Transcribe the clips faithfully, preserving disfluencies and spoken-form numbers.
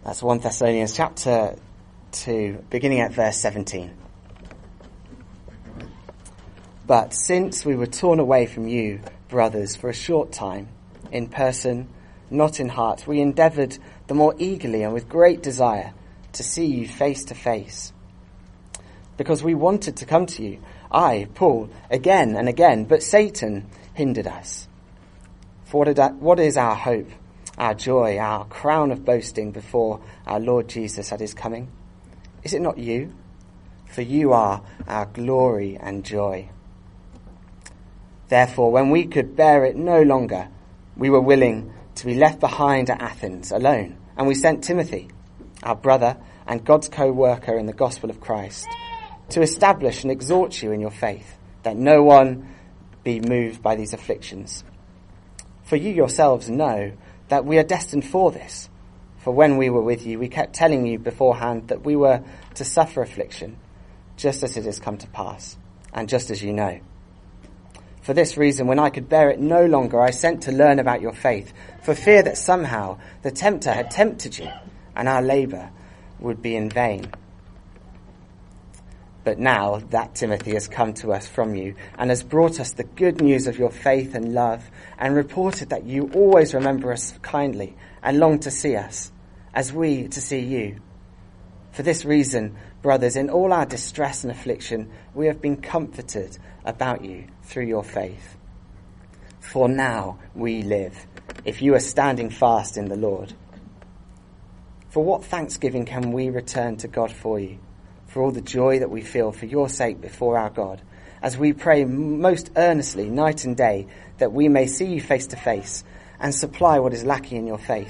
That's First Thessalonians chapter two, beginning at verse seventeen. But since we were torn away from you, brothers, for a short time, in person, not in heart, we endeavoured the more eagerly and with great desire to see you face to face. Because we wanted to come to you, I, Paul, again and again, but Satan hindered us. For what is our hope, our joy, our crown of boasting before our Lord Jesus at his coming? Is it not you? For you are our glory and joy. Therefore, when we could bear it no longer, we were willing to be left behind at Athens alone, and we sent Timothy, our brother and God's co-worker in the gospel of Christ, to establish and exhort you in your faith, that no one be moved by these afflictions. For you yourselves know that we are destined for this. For when we were with you, we kept telling you beforehand that we were to suffer affliction, just as it has come to pass, and just as you know. For this reason, when I could bear it no longer, I sent to learn about your faith, for fear that somehow the tempter had tempted you, and our labour would be in vain. But now that Timothy has come to us from you, and has brought us the good news of your faith and love, and reported that you always remember us kindly, and long to see us, as we to see you. For this reason, brothers, in all our distress and affliction, we have been comforted about you through your faith. For now we live, if you are standing fast in the Lord. For what thanksgiving can we return to God for you, for all the joy that we feel for your sake before our God, as we pray most earnestly night and day that we may see you face to face and supply what is lacking in your faith.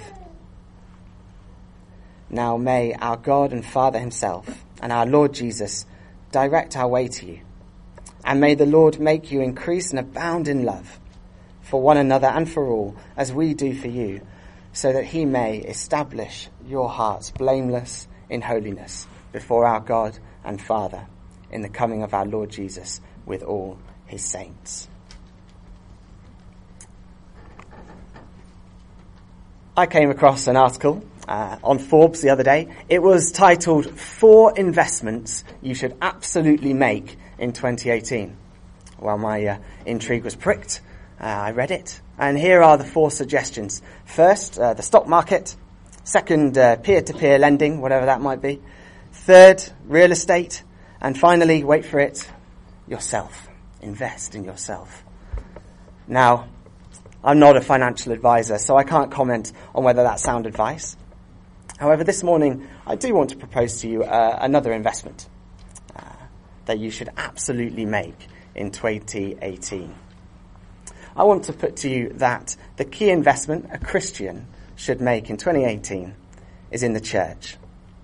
Now may our God and Father himself and our Lord Jesus direct our way to you. And may the Lord make you increase and abound in love for one another and for all, as we do for you, so that he may establish your hearts blameless in holiness before our God and Father in the coming of our Lord Jesus with all his saints. I came across an article uh, on Forbes the other day. It was titled, Four Investments You Should Absolutely Make in twenty eighteen. Well, my uh, intrigue was pricked. Uh, I read it. And here are the four suggestions. First, uh, the stock market. Second, uh, peer-to-peer lending, whatever that might be. Third, real estate. And finally, wait for it, yourself. Invest in yourself. Now, I'm not a financial advisor, so I can't comment on whether that's sound advice. However, this morning, I do want to propose to you uh, another investment uh, that you should absolutely make in twenty eighteen. I want to put to you that the key investment a Christian should make in twenty eighteen is in the church.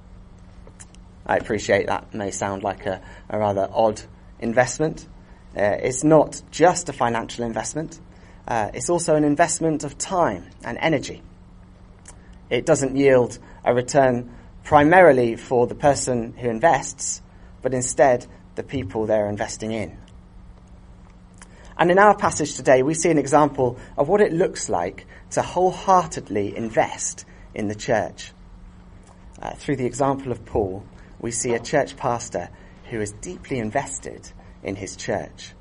I appreciate that may sound like a, a rather odd investment. Uh, it's not just a financial investment. Uh, it's also an investment of time and energy. It doesn't yield a return primarily for the person who invests, but instead the people they're investing in. And in our passage today, we see an example of what it looks like to wholeheartedly invest in the church. Uh, through the example of Paul, we see a church pastor who is deeply invested in his church.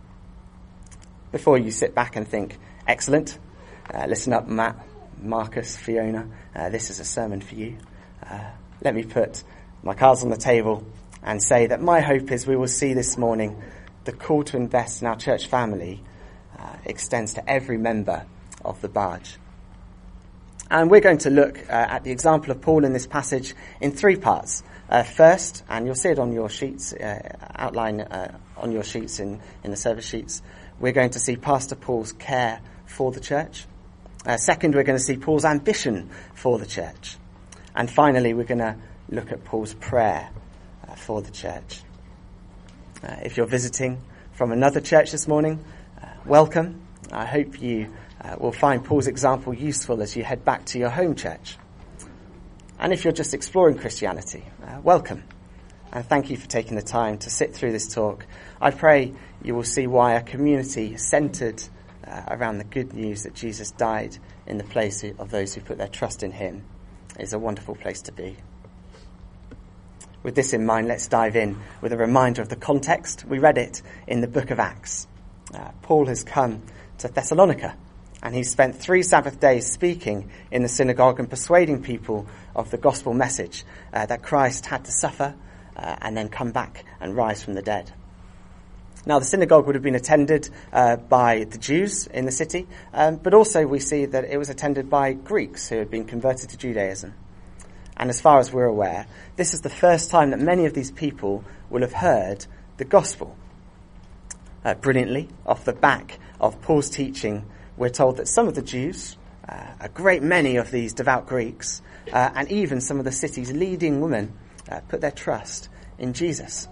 Before you sit back and think, excellent, uh, listen up, Matt, Marcus, Fiona, uh, this is a sermon for you. Uh, let me put my cards on the table and say that my hope is we will see this morning the call to invest in our church family uh, extends to every member of the barge. And we're going to look uh, at the example of Paul in this passage in three parts. Uh, first, and you'll see it on your sheets, uh, outline uh, on your sheets in, in the service sheets, we're going to see Pastor Paul's care for the church. Uh, second, we're going to see Paul's ambition for the church. And finally, we're going to look at Paul's prayer uh, for the church. Uh, if you're visiting from another church this morning, uh, welcome. I hope you uh, will find Paul's example useful as you head back to your home church. And if you're just exploring Christianity, uh, welcome. And thank you for taking the time to sit through this talk. I pray you will see why a community centred uh, around the good news that Jesus died in the place of those who put their trust in him is a wonderful place to be. With this in mind, let's dive in with a reminder of the context. We read it in the book of Acts. Uh, Paul has come to Thessalonica, and he's spent three Sabbath days speaking in the synagogue and persuading people of the gospel message uh, that Christ had to suffer uh, and then come back and rise from the dead. Now, the synagogue would have been attended uh, by the Jews in the city, um, but also we see that it was attended by Greeks who had been converted to Judaism. And as far as we're aware, this is the first time that many of these people will have heard the gospel. Uh, brilliantly, off the back of Paul's teaching, we're told that some of the Jews, uh, a great many of these devout Greeks, uh, and even some of the city's leading women uh, put their trust in Jesus.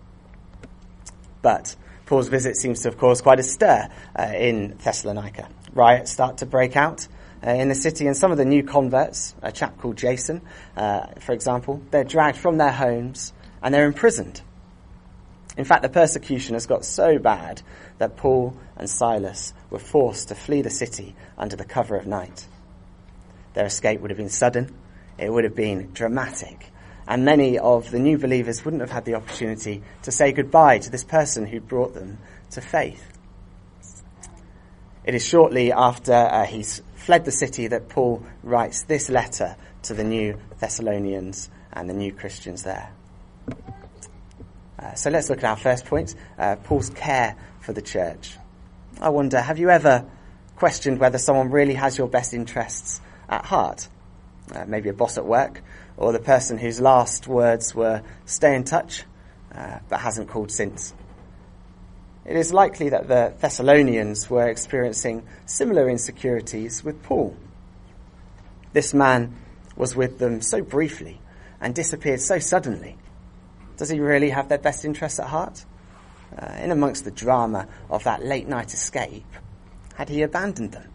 But Paul's visit seems to have caused quite a stir uh, in Thessalonica. Riots start to break out uh, in the city, and some of the new converts, a chap called Jason, uh, for example, they're dragged from their homes and they're imprisoned. In fact, the persecution has got so bad that Paul and Silas were forced to flee the city under the cover of night. Their escape would have been sudden, it would have been dramatic, and many of the new believers wouldn't have had the opportunity to say goodbye to this person who brought them to faith. It is shortly after uh, he's fled the city that Paul writes this letter to the new Thessalonians and the new Christians there. Uh, so let's look at our first point, uh, Paul's care for the church. I wonder, have you ever questioned whether someone really has your best interests at heart? Uh, maybe a boss at work, or the person whose last words were stay in touch, uh, but hasn't called since. It is likely that the Thessalonians were experiencing similar insecurities with Paul. This man was with them so briefly and disappeared so suddenly. Does he really have their best interests at heart? Uh, in amongst the drama of that late night escape, had he abandoned them?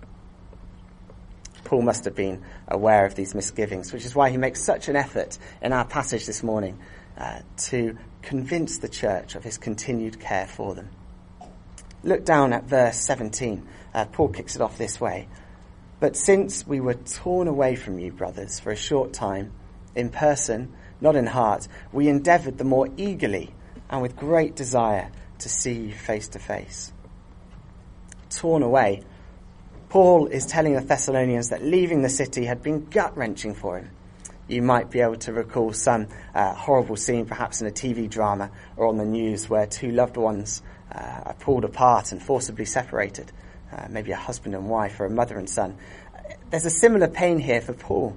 Paul must have been aware of these misgivings, which is why he makes such an effort in our passage this morning uh, to convince the church of his continued care for them. Look down at verse seventeen. Uh, Paul kicks it off this way. But since we were torn away from you, brothers, for a short time, in person, not in heart, we endeavoured the more eagerly and with great desire to see you face to face. Torn away. Paul is telling the Thessalonians that leaving the city had been gut-wrenching for him. You might be able to recall some uh, horrible scene, perhaps in a T V drama or on the news, where two loved ones uh, are pulled apart and forcibly separated. Uh, maybe a husband and wife or a mother and son. There's a similar pain here for Paul.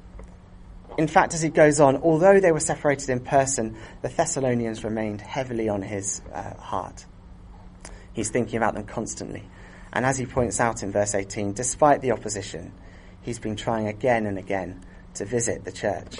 In fact, as he goes on, although they were separated in person, the Thessalonians remained heavily on his uh, heart. He's thinking about them constantly. And as he points out in verse eighteen, despite the opposition, he's been trying again and again to visit the church.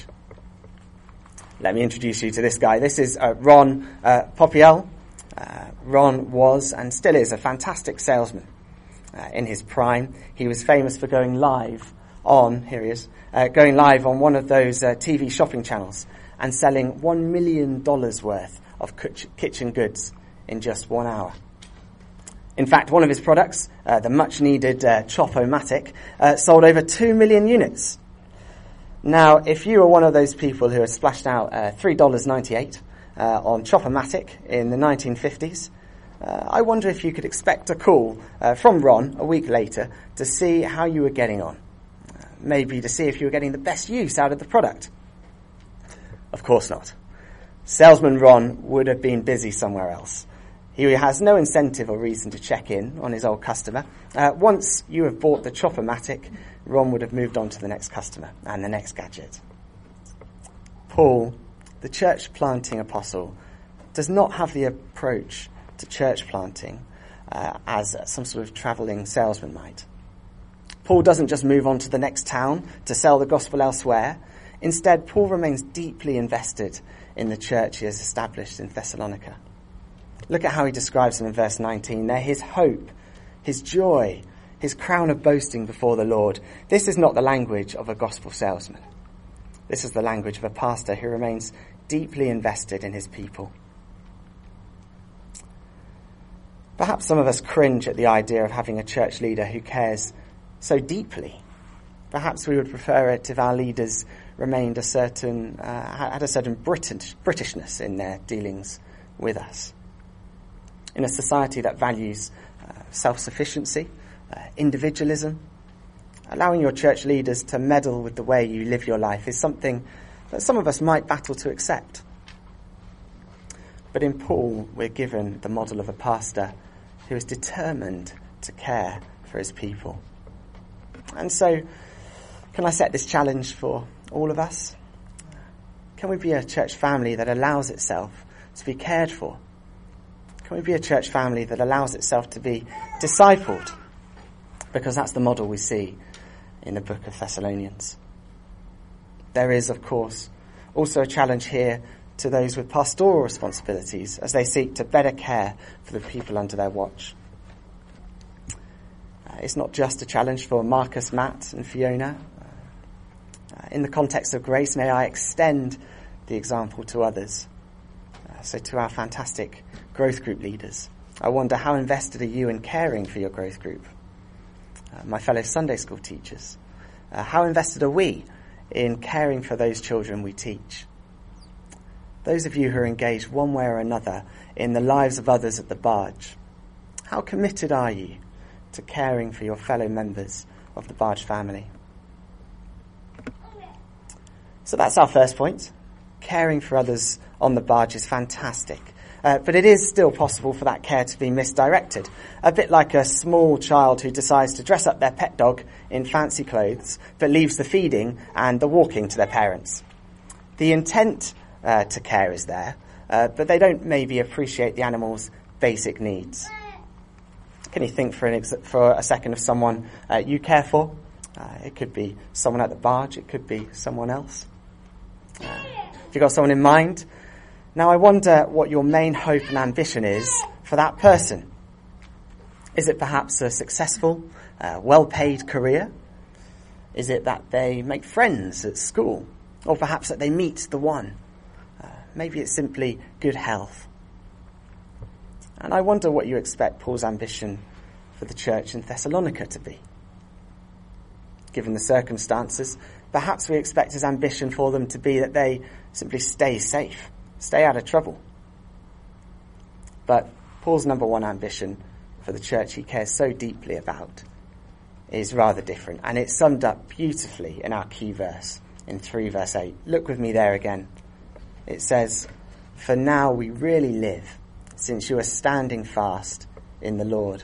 Let me introduce you to this guy. This is uh, Ron uh, Popiel. Uh, Ron was and still is a fantastic salesman. Uh, in his prime, he was famous for going live on, here he is, uh, going live on one of those uh, T V shopping channels and selling one million dollars worth of kitchen goods in just one hour. In fact, one of his products, uh, the much-needed uh, Chop-O-Matic, uh, sold over two million units. Now, if you were one of those people who had splashed out uh, three dollars ninety-eight uh, on Chop-O-Matic in the nineteen fifties, uh, I wonder if you could expect a call uh, from Ron a week later to see how you were getting on. Uh, maybe to see if you were getting the best use out of the product. Of course not. Salesman Ron would have been busy somewhere else. He has no incentive or reason to check in on his old customer. Uh, once you have bought the Chop-O-Matic, Ron would have moved on to the next customer and the next gadget. Paul, the church planting apostle, does not have the approach to church planting uh, as some sort of travelling salesman might. Paul doesn't just move on to the next town to sell the gospel elsewhere. Instead, Paul remains deeply invested in the church he has established in Thessalonica. Look at how he describes them in verse nineteen. They're his hope, his joy, his crown of boasting before the Lord. This is not the language of a gospel salesman. This is the language of a pastor who remains deeply invested in his people. Perhaps some of us cringe at the idea of having a church leader who cares so deeply Perhaps we would prefer it if our leaders remained a certain, uh, had a certain British, Britishness in their dealings with us. In a society that values uh, self-sufficiency, uh, individualism, allowing your church leaders to meddle with the way you live your life is something that some of us might battle to accept. But in Paul, we're given the model of a pastor who is determined to care for his people. And so, can I set this challenge for all of us? Can we be a church family that allows itself to be cared for? Can we be a church family that allows itself to be discipled? Because that's the model we see in the book of Thessalonians. There is, of course, also a challenge here to those with pastoral responsibilities as they seek to better care for the people under their watch. Uh, it's not just a challenge for Marcus, Matt and Fiona. Uh, in the context of grace, may I extend the example to others. Uh, so to our fantastic growth group leaders, I wonder, how invested are you in caring for your growth group? Uh, my fellow Sunday school teachers, uh, how invested are we in caring for those children we teach? Those of you who are engaged one way or another in the lives of others at the Barge, how committed are you to caring for your fellow members of the Barge family? So that's our first point. Caring for others on the Barge is fantastic. Uh, but it is still possible for that care to be misdirected. A bit like a small child who decides to dress up their pet dog in fancy clothes, but leaves the feeding and the walking to their parents. The intent uh, to care is there, uh, but they don't maybe appreciate the animal's basic needs. Can you think for, an ex- for a second of someone uh, you care for? Uh, it could be someone at the Barge, it could be someone else. Uh, have you got someone in mind? Now I wonder what your main hope and ambition is for that person. Is it perhaps a successful, uh, well-paid career? Is it that they make friends at school? Or perhaps that they meet the one? Uh, maybe it's simply good health. And I wonder what you expect Paul's ambition for the church in Thessalonica to be. Given the circumstances, perhaps we expect his ambition for them to be that they simply stay safe. Stay out of trouble. But Paul's number one ambition for the church he cares so deeply about is rather different. And it's summed up beautifully in our key verse, in three verse eight. Look with me there again. It says, "For now we really live, since you are standing fast in the Lord."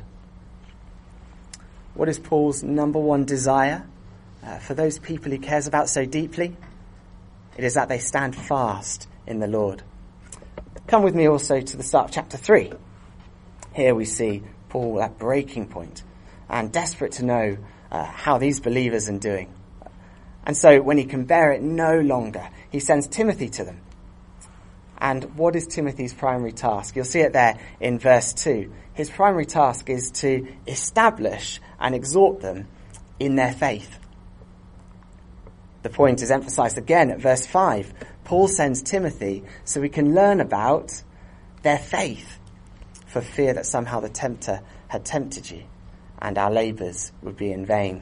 What is Paul's number one desire uh, for those people he cares about so deeply? It is that they stand fast in the Lord. Come with me also to the start of chapter three. Here we see Paul at breaking point and desperate to know uh, how these believers are doing. And so when he can bear it no longer, he sends Timothy to them. And what is Timothy's primary task? You'll see it there in verse two. His primary task is to establish and exhort them in their faith. The point is emphasized again at verse five. Paul sends Timothy so we can learn about their faith, for fear that somehow the tempter had tempted you and our labours would be in vain.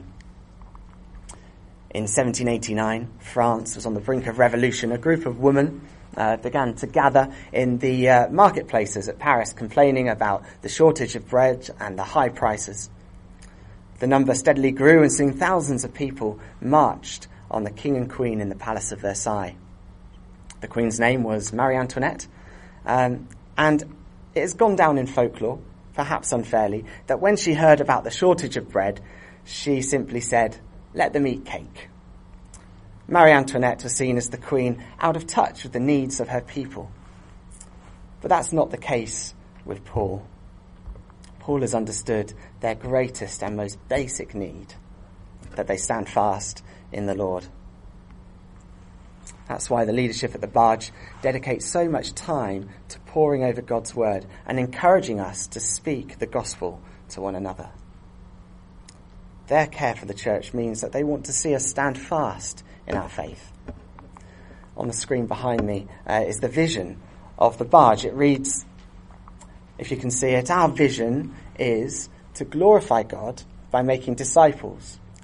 In seventeen eighty-nine, France was on the brink of revolution. A group of women uh, began to gather in the uh, marketplaces at Paris, complaining about the shortage of bread and the high prices. The number steadily grew, and soon thousands of people marched on the king and queen in the Palace of Versailles. The queen's name was Marie Antoinette, um, and it has gone down in folklore, perhaps unfairly, that when she heard about the shortage of bread, she simply said, "Let them eat cake." Marie Antoinette was seen as the queen out of touch with the needs of her people. But that's not the case with Paul. Paul has understood their greatest and most basic need, that they stand fast in the Lord. That's why the leadership at the Barge dedicates so much time to poring over God's word and encouraging us to speak the gospel to one another. Their care for the church means that they want to see us stand fast in our faith. On the screen behind me uh, is the vision of the Barge. It reads, if you can see it, our vision is to glorify God by making disciples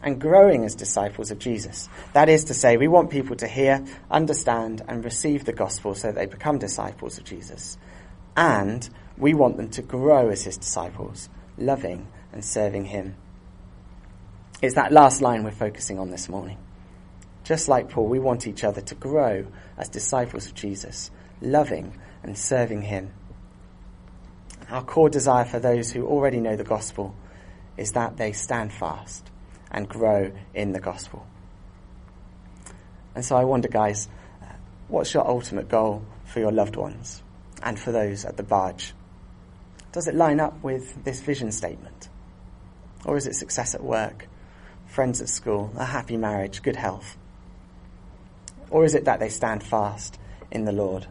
and growing as disciples of Jesus. That is to say, we want people to hear, understand, and receive the gospel so that they become disciples of Jesus. And we want them to grow as his disciples, loving and serving him. It's that last line we're focusing on this morning. Just like Paul, we want each other to grow as disciples of Jesus, loving and serving him. Our core desire for those who already know the gospel is that they stand fast and grow in the gospel. And so I wonder, guys, what's your ultimate goal for your loved ones and for those at the barge? Does it line up with this vision statement? Or is it success at work, friends at school, a happy marriage, good health? Or is it that they stand fast in the Lord?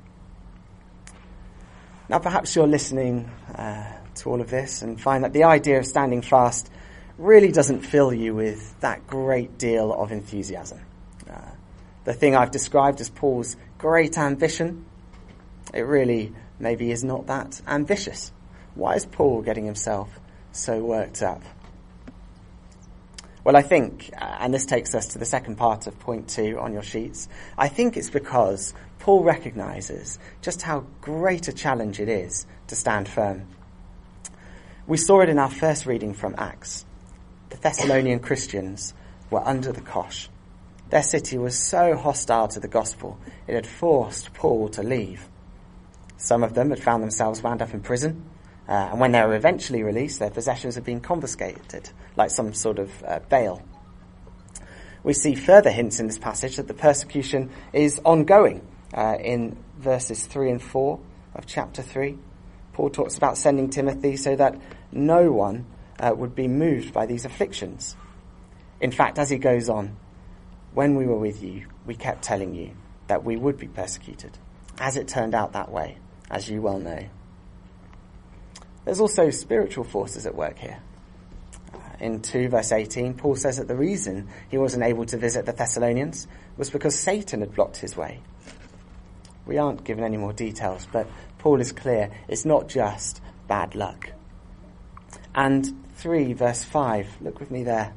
Now, perhaps you're listening uh, to all of this and find that the idea of standing fast really doesn't fill you with that great deal of enthusiasm. Uh, the thing I've described as Paul's great ambition, it really maybe is not that ambitious. Why is Paul getting himself so worked up? Well, I think, and this takes us to the second part of point two on your sheets, I think it's because Paul recognises just how great a challenge it is to stand firm. We saw it in our first reading from Acts. The Thessalonian Christians were under the cosh. Their city was so hostile to the gospel, it had forced Paul to leave. Some of them had found themselves wound up in prison, uh, and when they were eventually released, their possessions had been confiscated, like some sort of uh, bail. We see further hints in this passage that the persecution is ongoing. Uh, in verses three and four of chapter three, Paul talks about sending Timothy so that no one uh, would be moved by these afflictions. In fact, as he goes on, when we were with you, we kept telling you that we would be persecuted, as it turned out that way, as you well know. There's also spiritual forces at work here. Uh, in two verse eighteen, Paul says that the reason he wasn't able to visit the Thessalonians was because Satan had blocked his way. We aren't given any more details, but Paul is clear it's not just bad luck. And three verse five, look with me there.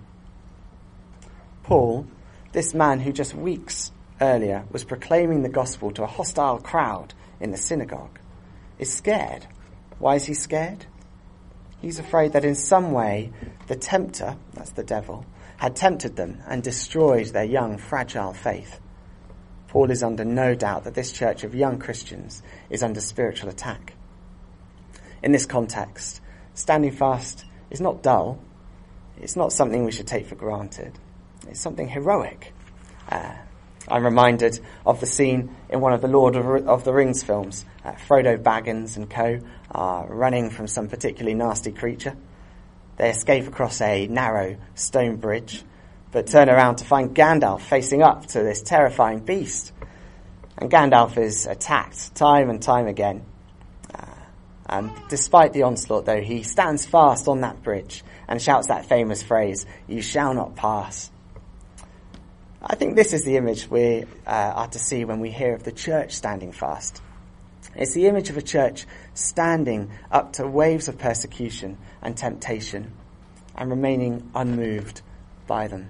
Paul, this man who just weeks earlier was proclaiming the gospel to a hostile crowd in the synagogue, is scared. Why is he scared? He's afraid that in some way the tempter, that's the devil, had tempted them and destroyed their young, fragile faith. Paul is under no doubt that this church of young Christians is under spiritual attack. In this context, standing fast is not dull. It's not something we should take for granted. It's something heroic. Uh, I'm reminded of the scene in one of the Lord of the Rings films. Uh, Frodo Baggins and co are running from some particularly nasty creature. They escape across a narrow stone bridge, but turn around to find Gandalf facing up to this terrifying beast. And Gandalf is attacked time and time again. Uh, and despite the onslaught, though, he stands fast on that bridge and shouts that famous phrase, "You shall not pass." I think this is the image we uh, are to see when we hear of the church standing fast. It's the image of a church standing up to waves of persecution and temptation and remaining unmoved by them.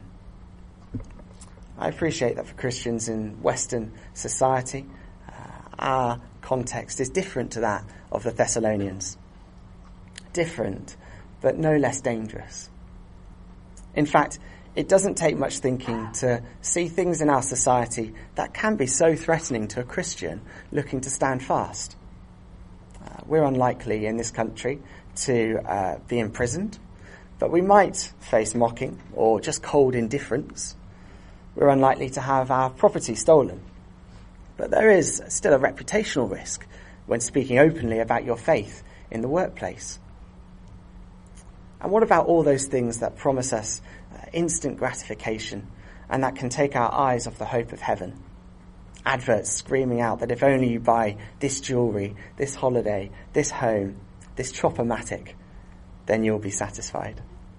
I appreciate that for Christians in Western society, uh, our context is different to that of the Thessalonians. Different, but no less dangerous. In fact, it doesn't take much thinking to see things in our society that can be so threatening to a Christian looking to stand fast. Uh, we're unlikely in this country to uh, be imprisoned, but we might face mocking or just cold indifference. We're unlikely to have our property stolen. But there is still a reputational risk when speaking openly about your faith in the workplace. And what about all those things that promise us uh, instant gratification and that can take our eyes off the hope of heaven? Adverts screaming out that if only you buy this jewellery, this holiday, this home, this Chop-O-Matic, then you'll be satisfied.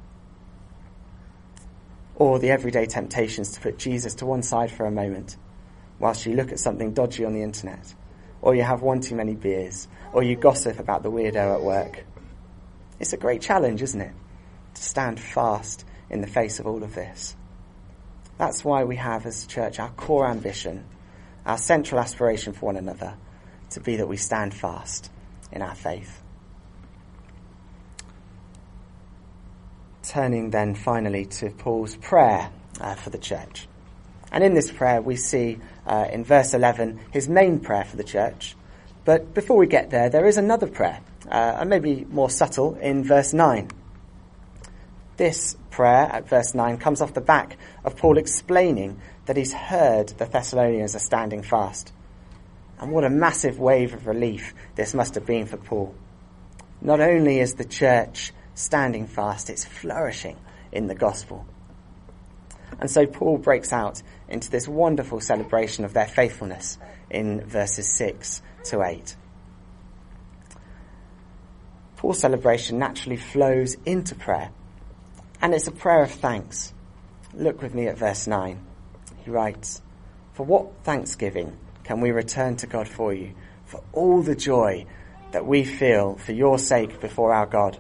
Or the everyday temptations to put Jesus to one side for a moment whilst you look at something dodgy on the internet, or you have one too many beers, or you gossip about the weirdo at work. It's a great challenge, isn't it? To stand fast in the face of all of this. That's why we have as a church our core ambition, our central aspiration for one another, to be that we stand fast in our faith. Turning then finally to Paul's prayer uh, for the church. And in this prayer we see uh, in verse eleven his main prayer for the church. But before we get there, there is another prayer, uh, and maybe more subtle, in verse nine. This prayer at verse nine comes off the back of Paul explaining that he's heard the Thessalonians are standing fast. And what a massive wave of relief this must have been for Paul. Not only is the church standing fast, it's flourishing in the gospel. And so Paul breaks out into this wonderful celebration of their faithfulness in verses six to eight. Paul's celebration naturally flows into prayer, and it's a prayer of thanks. Look with me at verse nine. He writes, "For what thanksgiving can we return to God for you, for all the joy that we feel for your sake before our God?"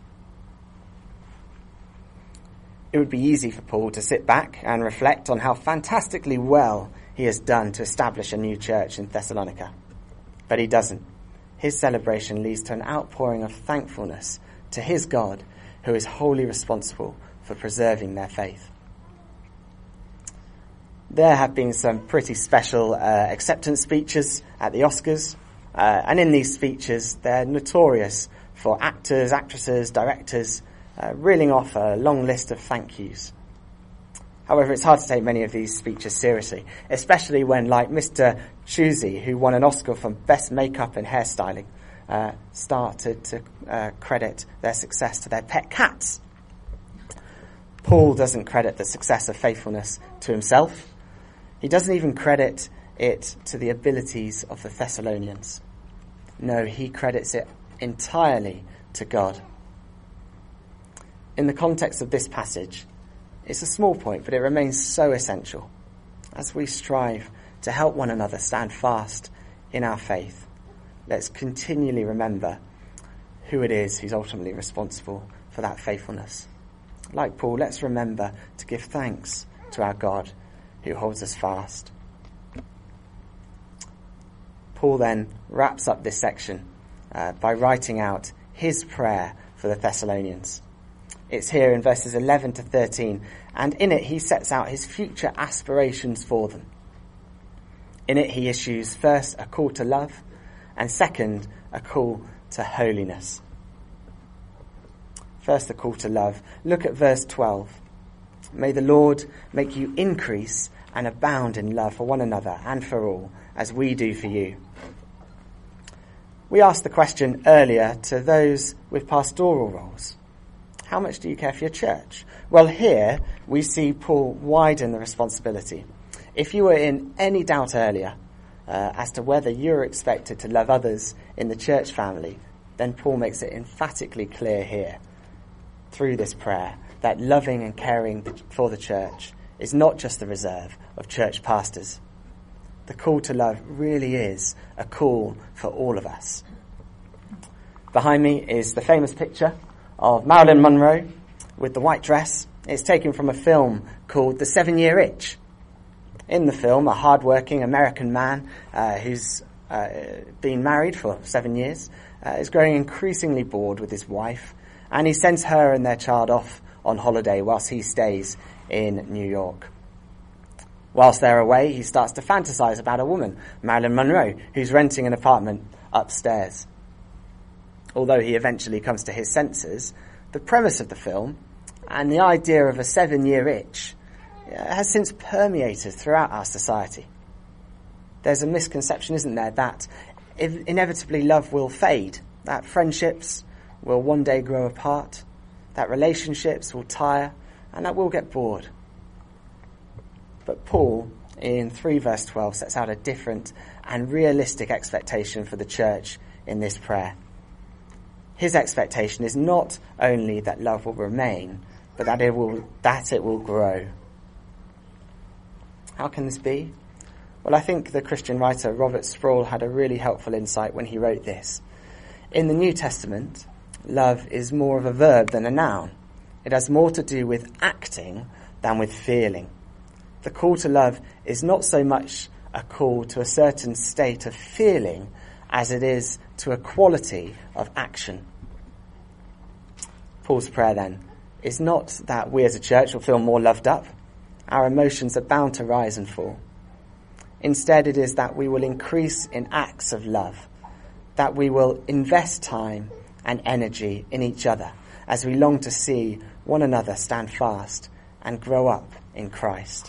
It would be easy for Paul to sit back and reflect on how fantastically well he has done to establish a new church in Thessalonica. But he doesn't. His celebration leads to an outpouring of thankfulness to his God, who is wholly responsible for preserving their faith. There have been some pretty special uh, acceptance speeches at the Oscars, uh, and in these speeches they're notorious for actors, actresses, directors uh, reeling off a long list of thank yous. However, it's hard to take many of these speeches seriously, especially when, like Mister Choosey, who won an Oscar for Best Makeup and Hairstyling, uh, started to uh, credit their success to their pet cats. Paul doesn't credit the success of faithfulness to himself. He doesn't even credit it to the abilities of the Thessalonians. No, he credits it entirely to God. In the context of this passage, it's a small point, but it remains so essential as we strive to help one another stand fast in our faith. Let's continually remember who it is who's ultimately responsible for that faithfulness. Like Paul, let's remember to give thanks to our God who holds us fast. Paul then wraps up this section uh, by writing out his prayer for the Thessalonians. It's here in verses eleven to thirteen, and in it he sets out his future aspirations for them. In it he issues first a call to love, and second a call to holiness. First the call to love. Look at verse twelve. "May the Lord make you increase and abound in love for one another and for all, as we do for you." We asked the question earlier to those with pastoral roles. How much do you care for your church? Well, here we see Paul widen the responsibility. If you were in any doubt earlier uh, as to whether you're expected to love others in the church family, then Paul makes it emphatically clear here through this prayer that loving and caring for the church is not just the reserve of church pastors. The call to love really is a call for all of us. Behind me is the famous picture of Marilyn Monroe with the white dress. It's taken from a film called The Seven-Year Itch. In the film, a hard-working American man uh, who's uh, been married for seven years uh, is growing increasingly bored with his wife, and he sends her and their child off on holiday whilst he stays in New York. Whilst they're away, he starts to fantasize about a woman, Marilyn Monroe, who's renting an apartment upstairs. Although he eventually comes to his senses, the premise of the film and the idea of a seven-year itch has since permeated throughout our society. There's a misconception, isn't there, that inevitably love will fade, that friendships will one day grow apart, that relationships will tire, and that we'll get bored. But Paul, in three verse twelve, sets out a different and realistic expectation for the church in this prayer. His expectation is not only that love will remain, but that it will, that it will grow. How can this be? Well, I think the Christian writer Robert Sproul had a really helpful insight when he wrote this. In the New Testament, love is more of a verb than a noun. It has more to do with acting than with feeling. The call to love is not so much a call to a certain state of feeling as it is to a quality of action. Paul's prayer then is not that we as a church will feel more loved up. Our emotions are bound to rise and fall. Instead, it is that we will increase in acts of love, that we will invest time and energy in each other as we long to see one another stand fast and grow up in Christ.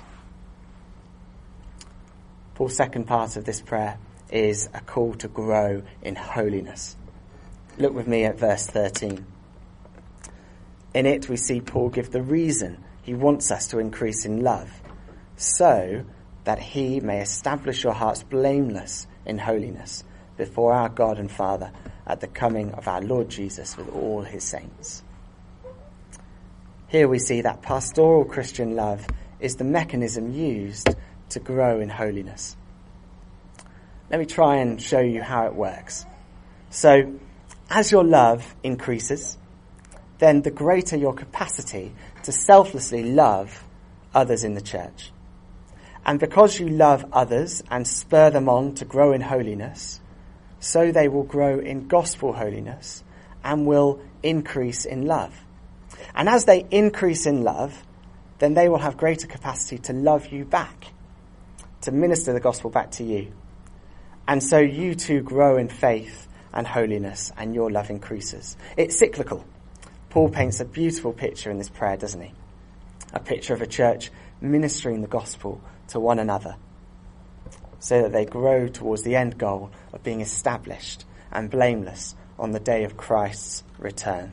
Paul's second part of this prayer is a call to grow in holiness. Look with me at verse thirteen. In it we see Paul give the reason he wants us to increase in love, so that he may establish your hearts blameless in holiness before our God and Father at the coming of our Lord Jesus with all his saints. Here we see that pastoral Christian love is the mechanism used to grow in holiness. Let me try and show you how it works. So, as your love increases, then the greater your capacity to selflessly love others in the church. And because you love others and spur them on to grow in holiness, so they will grow in gospel holiness and will increase in love. And as they increase in love, then they will have greater capacity to love you back, to minister the gospel back to you. And so you too grow in faith and holiness, and your love increases. It's cyclical. Paul paints a beautiful picture in this prayer, doesn't he? A picture of a church ministering the gospel to one another, so that they grow towards the end goal of being established and blameless on the day of Christ's return.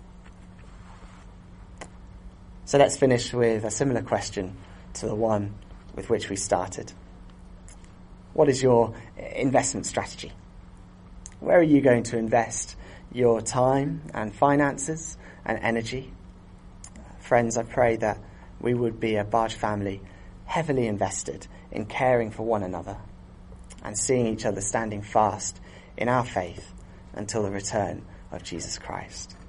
So let's finish with a similar question to the one with which we started. What is your investment strategy? Where are you going to invest your time and finances and energy? Friends, I pray that we would be a Barge family heavily invested in caring for one another and seeing each other standing fast in our faith until the return of Jesus Christ.